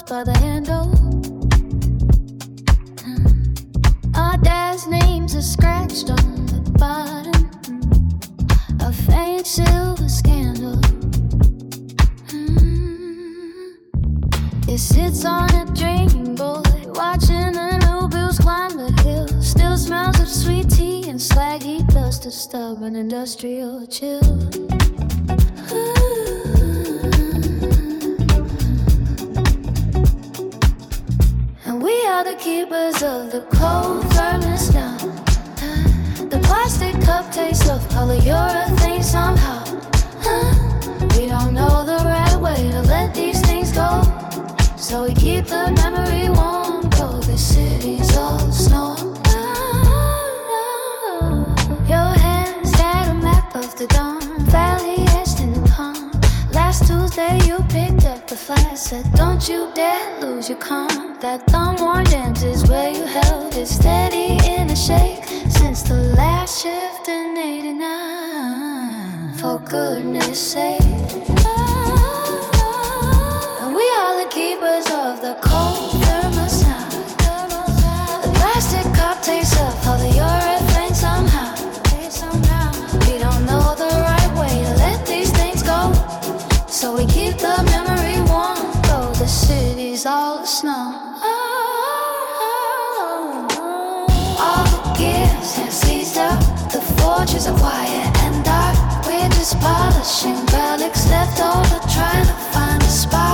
by the handle. Our dad's names are scratched on the bottom. A faint silver scandal. It sits on a drinking board, watching the new bills climb the hill. Still smells of sweet tea and slaggy dust, a stubborn industrial chill. And we are the keepers of the cold firmness now. The plastic cup tastes of polyurethane somehow. We don't know the right way to let these things go, so we keep the memory warm. Though the city's all snow. Your hands had a map of the Don Valley etched in the palm. Last Tuesday you picked up the flag, said don't you dare lose your calm. That thumb-worn dance is where you held it steady in a shake since the last shift in '89. For goodness sake. And we are the keepers of the cold thermos now. The plastic cup tastes of polyurethane somehow. We don't know the right way to let these things go, so we keep the memory warm. Though the city's all snow. All the gears have seized up. The forges are quiet and dark. We're just polishing relics left over, trying to find a spot.